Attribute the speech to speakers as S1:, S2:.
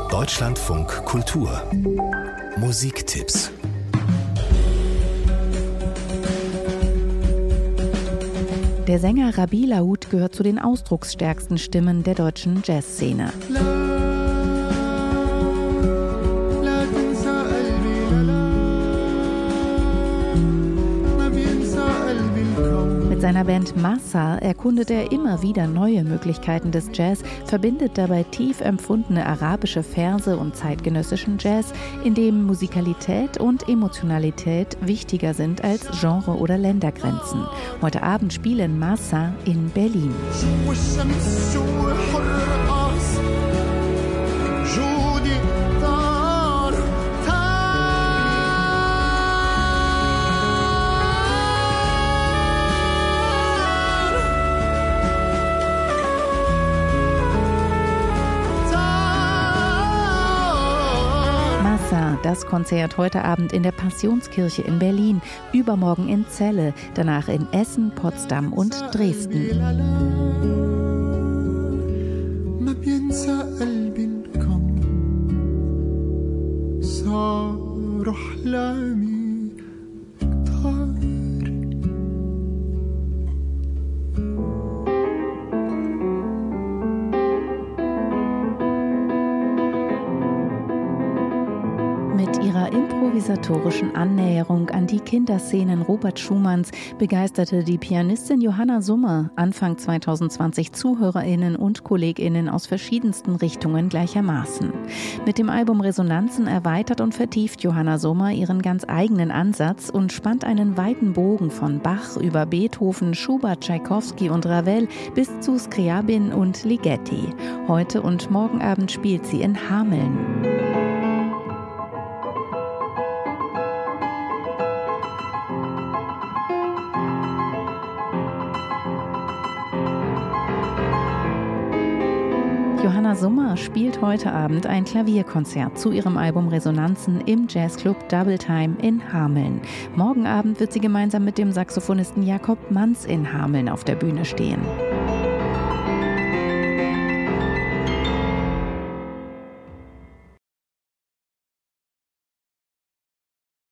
S1: Deutschlandfunk Kultur Musiktipps.
S2: Der Sänger Rabi Laoud gehört zu den ausdrucksstärksten Stimmen der deutschen Jazzszene. Mit seiner Band Massa erkundet er immer wieder neue Möglichkeiten des Jazz, verbindet dabei tief empfundene arabische Verse und zeitgenössischen Jazz, in dem Musikalität und Emotionalität wichtiger sind als Genre- oder Ländergrenzen. Heute Abend spielen Massa in Berlin. Das Konzert heute Abend in der Passionskirche in Berlin, übermorgen in Celle, danach in Essen, Potsdam und Dresden. Mit ihrer improvisatorischen Annäherung an die Kinderszenen Robert Schumanns begeisterte die Pianistin Johanna Summer Anfang 2020 ZuhörerInnen und KollegInnen aus verschiedensten Richtungen gleichermaßen. Mit dem Album Resonanzen erweitert und vertieft Johanna Summer ihren ganz eigenen Ansatz und spannt einen weiten Bogen von Bach über Beethoven, Schubert, Tschaikowski und Ravel bis zu Scriabin und Ligeti. Heute und morgen Abend spielt sie in Hameln. Johanna Summer spielt heute Abend ein Klavierkonzert zu ihrem Album Resonanzen im Jazzclub Double Time in Hameln. Morgen Abend wird sie gemeinsam mit dem Saxophonisten Jakob Manz in Hameln auf der Bühne stehen.